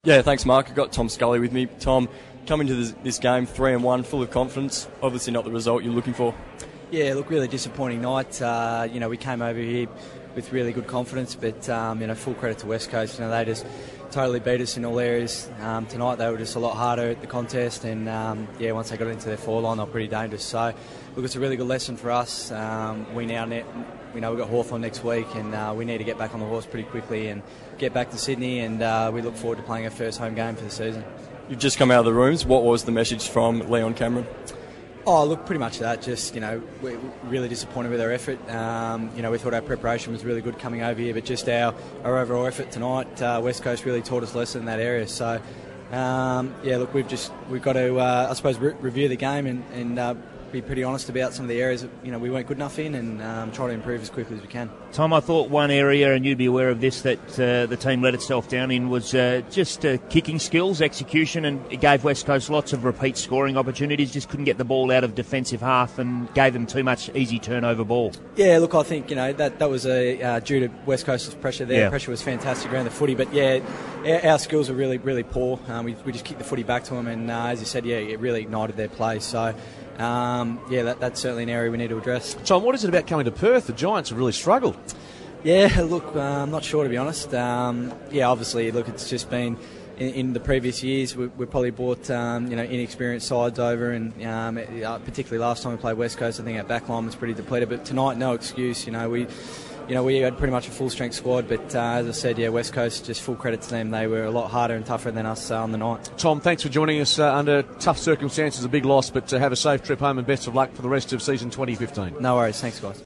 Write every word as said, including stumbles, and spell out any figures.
Yeah, thanks, Mark. I've got Tom Scully with me. Tom, coming to this, this game, three and one, full of confidence. Obviously not the result you're looking for. Yeah, look, really disappointing night. Uh, you know, we came over here with really good confidence, but um, you know, full credit to West Coast. You know, they just totally beat us in all areas um, tonight. They were just a lot harder at the contest, and um, yeah, once they got into their four line, they were pretty dangerous. So, look, it's a really good lesson for us. Um, we now, ne- we know we've got Hawthorn next week, and uh, we need to get back on the horse pretty quickly and get back to Sydney. And uh, we look forward to playing our first home game for the season. You've just come out of the rooms. What was the message from Leon Cameron? Oh, look, pretty much that. Just, you know, we're really disappointed with our effort. Um, you know, we thought our preparation was really good coming over here, but just our, our overall effort tonight, uh, West Coast really taught us a lesson in that area. So, um, yeah, look, we've just we've got to, uh, I suppose, re- review the game and, and uh, be pretty honest about some of the areas that, you know, we weren't good enough in, and um, try to improve as quickly as we can. Tom, I thought one area, and you'd be aware of this, that uh, the team let itself down in was uh, just uh, kicking skills, execution, and it gave West Coast lots of repeat scoring opportunities. Just couldn't get the ball out of defensive half and gave them too much easy turnover ball. Yeah, look, I think, you know, that that was a, uh, due to West Coast's pressure there. Yeah. Pressure was fantastic around the footy, but yeah, our, our skills were really, really poor. Um, we, we just kicked the footy back to them, and uh, as you said, yeah, it really ignited their play. So, um, yeah, that, that's certainly an area we need to address. Tom, what is it about coming to Perth? The Giants have really struggled. Yeah, look, uh, I'm not sure, to be honest. Um, yeah, obviously, look, it's just been in, in the previous years, we, we probably brought um, you know, inexperienced sides over, and um, uh, particularly last time we played West Coast, I think our back line was pretty depleted. But tonight, no excuse. You know, we, you know, we had pretty much a full strength squad. But uh, as I said, yeah, West Coast, just full credit to them. They were a lot harder and tougher than us uh, on the night. Tom, thanks for joining us uh, under tough circumstances, a big loss, but uh, have a safe trip home and best of luck for the rest of season twenty fifteen. No worries, thanks, guys.